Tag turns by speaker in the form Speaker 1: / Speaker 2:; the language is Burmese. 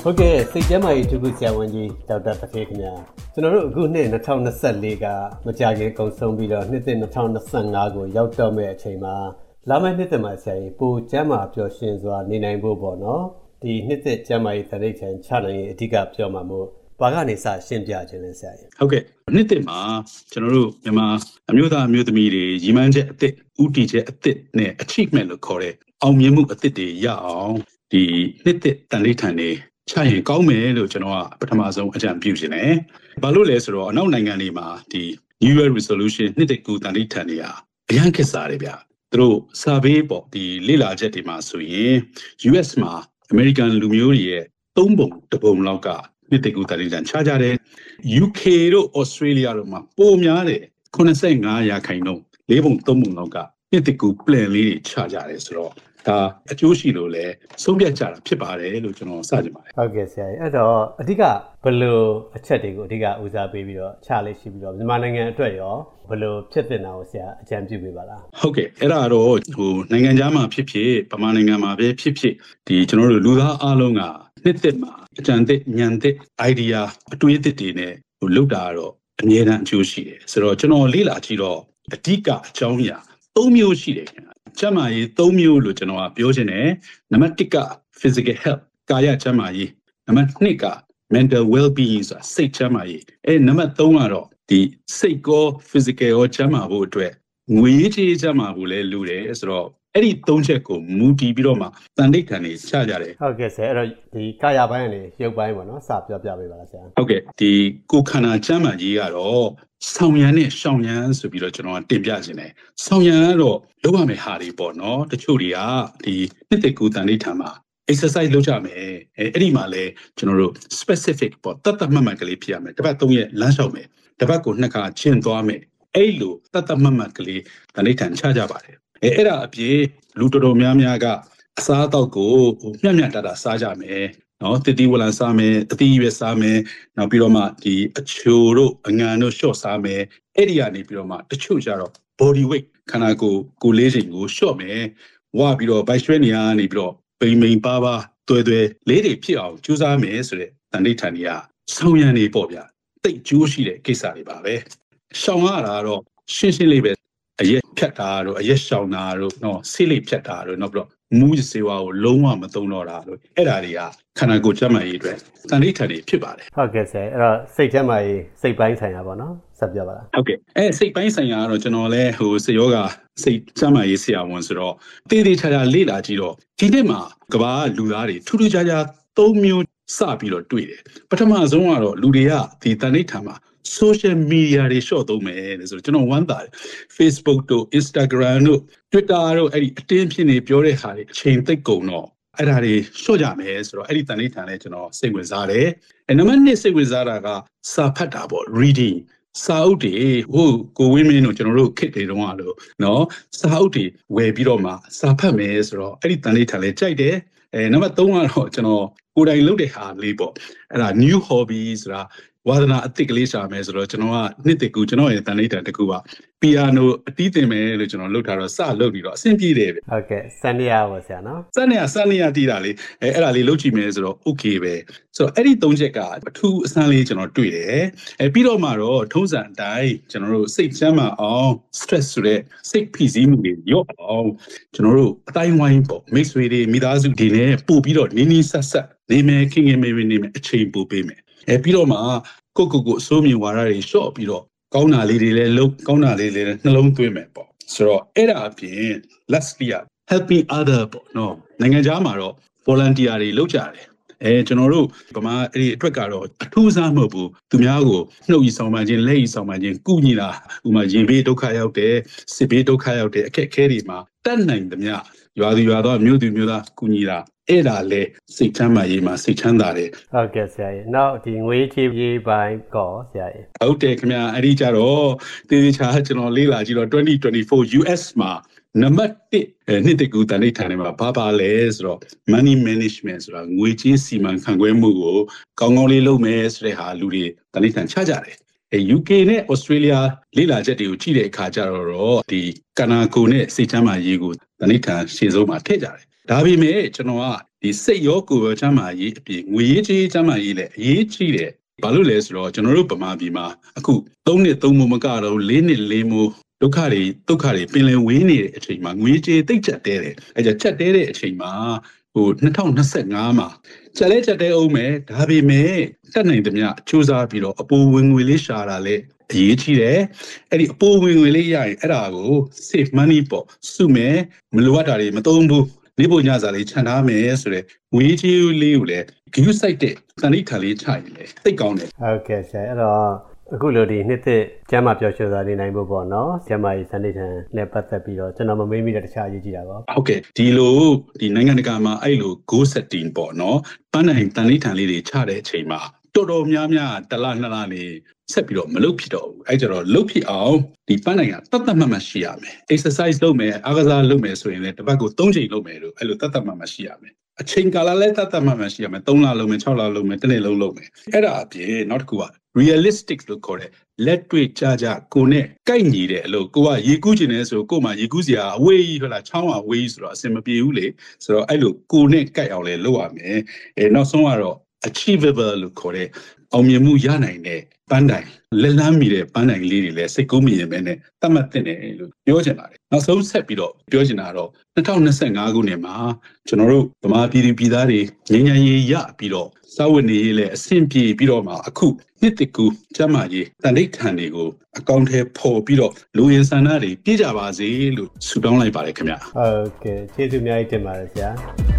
Speaker 1: ဟုတ်ကဲ့စိတ်ကျမ်းမာရေးထုခုဆရာဝန်ကြီးဒေါက်တာတခေခင်ဗျာကျွန်တော်တို့အခုနှစ်2024ကမကြာခင်ကုန်ဆုံးပြီးတော့နှစ်သစ်2025ကိုရောက်တော့မဲ့အချိန်မှာလာမယ့်နှစ်သစ်မှာဆရာကြီးပိုကျမ်းမာပျော်ရွှင်စွာနေနိုင်ဖို့ပေါ့နော်ဒီနှစ်သစ်ကျမ်းမာရေးသတိချံချနိုင်ရေးအဓိကပြောမှာမို့ဘာကနေစရှင်းပြခြင်းလဲဆရာကြီး
Speaker 2: ဟုတ်ကဲ့နှစ်သစ်မှာကျွန်တော်တို့မြန်မာအမျိုးသားအမျိုးသမီးတွေရည်မှန်းချက်အသစ်ဥတီချက်အသစ်နဲ့ achievement လို့ခေါ်တဲ့အောင်မြင်မှုအသစ်တွေရအောင်ဒီနှစ်သစ်တန်ဋိဌာန်တွေချရင်ကောင်းမယ်လို့ကျွန်တော်ကပထမဆုံးအကြံပြုခြင်းတယ်။ဘာလို့လဲဆိုတော့အနောက်နိုင်ငံတွေမှာဒီ New Year Resolution နှစ်သစ်ကူတန်ဋိဌာန်တွေအရန်ခက်စားတယ်ဗျ။သူတို့ survey ပေါ့ဒီလေ့လာချက်တွေမှာဆိုရင် US မှာ American လူမျိုးတွေရဲ့3ပုံ1ပုံလောက်ကနှစ်သစ်ကူတန်ဋိဌာန်ချကြတယ်။ UK တို့ Australia တို့မှာပိုများတယ်85%၄ပုံ3ပုံလောက်ကနှစ်သစ်ကူ plan လေးတွေချကြတယ်ဆိုတော့ဒါအကျိုးရှိလို့လဲဆုံးဖြတ်ကြတာဖြစ်ပါတယ်လို့ကျွန်တော်စကြင်ပါတယ်
Speaker 1: ဟုတ်ကဲ့ဆရာကြီးအဲ့တော့အဓိကဘယ်လိုအချက်တွေကိုအဓိကဦးစားပေးပြီးတော့ချလေးရှိပြီးတော့မြန်မာနိုင်ငံအတွက်ရောဘယ်လိုဖြစ်တင်တာကိုဆရာအကြံပြုပေးပါလား
Speaker 2: ဟုတ်ကဲ့အဲ့ဒါတော့နိုင်ငံခြားမှာဖြစ်ဖြစ်ဗမာနိုင်ငံမှာပဲဖြစ်ဖြစ်ဒီကျွန်တော်တို့လူသားအားလုံးကနှစ်သက်မှာအကြံသက်ဉာဏ်သက် idea အတွေးသက်တွေနဲ့လုပ်တာတော့အမြဲတမ်းအကျိုးရှိတယ်ဆိုတော့ကျွန်တော်လေ့လာကြည့်တော့အဓိကအကြောင်းအရာ3မျိုးရှိတယ်ခင်ဗျကျန်းမာရေး3မျိုးလို့ကျွန်တော်ကပြောချင်တယ်နံပါတ်1က physical health ကာယကျန်းမာရေးနံပါတ်2က mental well-being ဆိုတာစိတ်ကျန်းမာရေးနံပါတ်3ကတော့ဒီစိတ်ကော physical ရောကျန်းမာဖို့အတွက်ငွေကြေးကျန်းမာဖို့လည်းလိုတယ်ဆိုတော့အဲ့ဒီ3ချက်ကိုမူတည်ပြီးတော့မှတန်ဋိဌာန်တွေချကြတယ်
Speaker 1: ဟုတ်ကဲ့ဆရာအဲ့တော့ဒီကာယပိုင်းကနေရုပ်ပိုင်းပေါ့နော်စပြောပြပေးပါလားဆရာ
Speaker 2: ဟုတ်ကဲ့ဒီကိုယ်ခန္ဓာကျန်းမာရေးကတော့ဆောင်ရံနဲ့ရှောင်ရံဆိုပြီးတော့ကျွန်တော်တင်ပြခြင်းတယ်ဆောင်ရံကတော့လုပ်ရမယ့်ဟာတွေပေါ့နော်တချို့တွေကဒီနှစ်သက်ကူတန်ဋိဌာန်မှာ exercise လုပ်ကြမယ်အဲ့ဒီမှာလဲကျွန်တော်တို့ specific ပေါ့တတ်တတ်မှတ်မှတ်ကလေးဖြစ်ရမယ်တစ်ပတ်3ရက်လမ်းလျှောက်မယ်တစ်ပတ်ကို2ခါကျင့်သွားမယ်အဲ့လိုတတ်တတ်မှတ်မှတ်ကလေးတန်ဋိဌာန်ချကြပါတယ်အဲ့ဒါအပြင်လူတော်တော်များများကအစားအသောက်ကိုမျှမျှတတစားကြမယ်နော်တတိဝလံစားမယ်အသီးရွက်စားမယ်နောက်ပြီးတော့မှဒီအချိုတို့အငံတို့ရှော့စားမယ်အဲ့ဒီကနေပြီးတော့မှတချို့ကြတော့ body weight ခန္ဓာကိုယ်လေးချိန်ကိုရှော့မယ်ဝါပြီးတော့ဘိုက်ရွှဲနေရနေပြီးတော့ပိန်ပိန်ပါပါတွဲတွဲလေးတွေဖြစ်အောင်ကြိုးစားမယ်ဆိုတဲ့တန်ဋိဌာန်ကြီးကဆောင်ရံနေပေါ့ဗျာတိတ်ကျိုးရှိတဲ့ကိစ္စတွေပါပဲရှောင်ရတာတော့ရှင်းရှင်းလေးပဲအရက်ဖြတ်တာတို့အရက်ရှောင်တာတို့နော်ဆေးလိပ်ဖြတ်တာတို့နောက်ပြီးတော့မူးစေဝါကိုလုံးဝမသုံးတော့တာတို့အဲ့ဒါတွေကခန္ဓာကိုယ်ကျန်းမာရေးအတွက်တန်ဋိဌာန်တွေဖြစ်ပါတယ်
Speaker 1: ဟုတ်ကဲ့ဆရာအဲ့တော့စိတ်ကျန်းမာရေးစိတ်ပိုင်းဆိုင်ရာပေါ့နော်ဆက်ပြောပါလား
Speaker 2: ဟုတ်ကဲ့စိတ်ပိုင်းဆိုင်ရာကတော့ကျွန်တော်လည်းစိတ်ယောဂစိတ်ကျန်းမာရေးဆရာဝန်ဆိုတော့တေးသေးချာချာလေ့လာကြည့်တော့ဒီနေ့မှာကမ္ဘာလူသားတွေထူးထူးခြားခြား3မျိုးစပြီးတော့တွေ့တယ်ပထမဆုံးကတော့လူတွေကဒီတန်ဋိဌာန်မှာ social media တွေရှော့သုံးမယ်လေဆိုတော့ကျွန်တော်ဝမ်းသာတယ် Facebook တို့ Instagram တို့ Twitter တို့အဲ့ဒီအတင်းဖြစ်နေပြောတဲ့ဟာတွေအချိန်သိပ်ကုန်တော့အဲ့ဒါတွေရှော့ကြမယ်ဆိုတော့အဲ့ဒီတန်ဋိဌာန်နဲ့ကျွန်တော်စိတ်ဝင်စားတယ်နံပါတ်2စိတ်ဝင်စားတာကစာဖတ်တာပေါ့ reading စာအုပ်တွေကိုဝင်းမင်းတို့ကျွန်တော်တို့ခစ်တွေတုန်းကလို့နော်စာအုပ်တွေဝယ်ပြီးတော့မှစာဖတ်မယ်ဆိုတော့အဲ့ဒီတန်ဋိဌာန်လေးကြိုက်တယ်နံပါတ်3ကတော့ကျွန်တော်ကိုယ်တိုင်လုပ်တဲ့ဟာလေးပေါ့အဲ့ဒါ new hobby ဆိုတာဝါသနာအသစ်ကလေးရှာမယ်ဆိုတော့ကျွန်တော်ကနှစ်တကူကျွန်တော်ရဲ့တန်ဋိဌာန်တစ်ခုပါပီယာနိုအတီးတင်မယ်လို့ကျွန်တော်လုပ်ထားတော့စလုပ်ပြီးတော့အဆင်ပြေတယ်ဗျ
Speaker 1: ဟုတ်ကဲ့စနေရပါဆရာနော်
Speaker 2: စနေရတီးတာလေအဲ့ဒါလေးလုပ်ကြည့်မယ်ဆိုတော့ okay ပဲဆိုတော့အဲ့ဒီ3ချက်ကအထူးအဆန်းလေးကျွန်တော်တွေ့တယ်ပြီးတော့မှတော့ထုံးစံအတိုင်းကျွန်တော်တို့စိတ်ချမ်းသာအောင် stress ဆိုတဲ့စိတ်ဖိစီးမှုတွေရော့အောင်ကျွန်တော်တို့အတိုင်းဝိုင်းပေါ့မိတ်ဆွေတွေမိသားစုတွေနဲ့ပို့ပြီးတော့နီးဆက်ဆက်နေမယ်ခင်ခင်မေမေနေမယ်အချိန်ပို့ပေးမယ်ပြီးတော့မှကိုအစိုးမြင်ဝါဒတွေရှော့ပြီးတော့ကောင်းတာလေးတွေလည်းလုပ်ကောင်းတာလေးတွေလည်းနှလုံးသွင်းမယ်ပေါ့ဆိုတော့အဲ့ဒါအပြင် lastly helping other ပေါ့နော်နိုင်ငံခြားမှာတော့ volunteer တွေလုပ်ကြတယ်ကျွန်တော်တို့ဗမာအဲ့ဒီအတွက်ကတော့အထူးစားမဟုတ်ဘူးသူများကိုနှုတ်ဤဆောင်ပန်းခြင်းလက်ဤဆောင်ပန်းခြင်းကုညီတာဥမာရင်ဘေးဒုက္ခရောက်တယ်စစ်ဘေးဒုက္ခရောက်တယ်အခက်ခဲတွေမှာတတ်နိုင်သမျှရွာသူရွာသားမြို့သူမြို့သားကုညီတာအဲ့ဒါလေစိတ်ချမ်းသာရေးမှာစိတ်ချမ်းသာတယ်
Speaker 1: ဟုတ်ကဲ့ဆရာကြီးနောက်ဒီငွေချေးရေးပိုင်းကောဆရာကြီး
Speaker 2: ဟုတ်တယ်ခင်ဗျာအဲ့ဒီကြတော့တေးသေးချာကျွန်တော်လေ့လာကြည့်တော့2024 US မှာနံပါတ်1နှစ်တကူတန်ဋိဌာန်ထဲမှာဘာပါလဲဆိုတော့ money management ဆိုတာငွေကြေးစီမံခန့်ခွဲမှုကိုကောင်းကောင်းလေးလုပ်မယ်ဆိုတဲ့ဟာလူတွေတန်ဋိဌာန်ချကြတယ်UK နဲ့ Australia လေ့လာချက်တွေကိုကြည့်တဲ့အခါကျတော့ဒီကနာကိုနဲ့စိတ်ချမ်းသာရေးကိုတန်ဋိဌာန်ရှေ့ဆုံးမှာထည့်ကြတယ်ဒါပေမဲ့ကျွန်တော်ကဒီစိတ်ရောကိုယ်ရောကျန်းမာရေးအပြင်ငွေရေးကြေးကျန်းမာရေးလည်းအရေးကြီးတယ်ဘာလို့လဲဆိုတော့ကျွန်တော်တို့ဗမာပြည်မှာအခု3နှစ်3မိုးမကတော့4နှစ်4မိုးဒုက္ခတွေပင်လယ်ဝေးနေတဲ့အချိန်မှာငွေကြေးတိတ်ကျက်တဲတယ်အဲကြချက်တဲတဲ့အချိန်မှာ2025မှာချက်တဲအောင်မယ်ဒါပေမဲ့တက်နိုင်သမျှစူးစမ်းပြီးတော့အပိုဝင်ငွေလေးရှာတာလေအရေးကြီးတယ်အဲ့ဒီအပိုဝင်ငွေလေးရရင်အဲ့ဒါကို save money ပေါ့စုမယ်မလိုအပ်တာတွေမသုံးဘူးနေပုံညစာလေးခြံထားမယ်ဆိုတော့ငွေကြေးလေးကိုလည်းဂရုစိုက်တဲ့တဏှိခံလေးချရင်လေသိကောင်းတယ်
Speaker 1: ဟုတ်ကဲ့ဆရာအဲ့တော့အခုလိုဒီနှစ်သက်ကျမ်းမာပျော်ရွှင်စွာနေနိုင်ဖို့ပေါ့နော်ကျမ်းမာရေးစနစ်ထန်နဲ့ပတ်သက်ပြီးတော့ကျွန်တော်မမေးမိတဲ့တခြားအရေးကြီးတာပေါ့
Speaker 2: ဟုတ်ကဲ့ဒီလိုဒီနိုင်ငံတကာမှာအဲ့လို goal setting ပေါ့နော်ပန်းနိုင်တန်လေးထန်လေးတွေချတဲ့အချိန်မှာတော်တော်များများတစ်လနှစ်လနေဆက်ပြီးတော့မလုပ်ဖြစ်တော့ဘူးအဲ့ကြတော့လုပ်ဖြစ်အောင်ဒီပန်းနိုင်ကတတ်တတ်မှတ်မှရှိရမယ် exercise လုပ်မယ်အားကစားလုပ်မယ်ဆိုရင်လည်းတစ်ပတ်ကို3ချိန်လုပ်မယ်လို့အဲ့လိုတတ်တတ်မှတ်မှရှိရမယ်အချိန်ကာလလည်းတတ်တတ်မှတ်မှရှိရမယ်3လလုပ်မယ်6လလုပ်မယ်တစ်နှစ်လုံးလုပ်မယ်အဲ့ဒါအပြင်နောက်တစ်ခုကrealistic လို့ခေါ်တဲ့လက်တွေ့ကြကိုနဲ့ကိုက်ညီတဲ့အလုပ်ကိုကရေကူးကျင်နေဆိုကို့မှာရေကူးစရာအဝေးကြီးဟုတ်လားချောင်းအဝေးကြီးဆိုတော့အဆင်မပြေဘူးလေဆိုတော့အဲ့လိုကိုနဲ့ကိုက်အောင်လဲလုပ်ရမယ်နောက်ဆုံးကတော့ achievable လို့ခေါ်တဲ့အောင်မြင်မှုရနိုင်တဲ့ပန်းတိုင်လက်လန်းမီတဲ့ပန်းတိုင်လေးတွေလည်းစိတ်ကူးမြင်ရမယ်နဲ့သတ်မှတ်တဲ့တယ်လို့ပြောချင်ပါတယ်နောက်ဆုံးဆက်ပြီးတော့ပြောချင်တာတော့2025ခုနှစ်မှာကျွန်တော်တို့ဗမာပြည်ပြည်သားတွေငြိမ်းချမ်းရေးရပြီးတော့စာဝတ်နေရေးလည်းအဆင်ပြေပြီးတော့မှအခုနှစ်တကူကျမ်းမာရေးတန်ဋိဌာန်တွေကိုအကောင့်ထဲပေါ်ပြီးတော့လူရင်းဆန္ဒတွေပြည့်ကြပါစေလို့ဆုတောင်းလိုက်ပါတယ်ခင်ဗျ
Speaker 1: ဟုတ်ကဲ့ကျေးဇူးအများကြီးတင်ပါတယ်ဆရာ